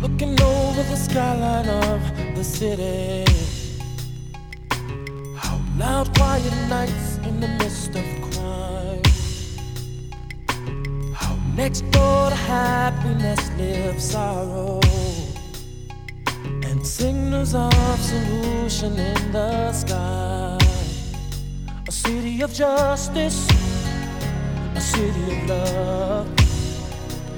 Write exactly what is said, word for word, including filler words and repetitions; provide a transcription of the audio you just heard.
looking over the skyline of the city. How loud, quiet nights in the midst of crime. How next door to happiness lives sorrow, and signals of solution in the sky. A city of justice, a city of love.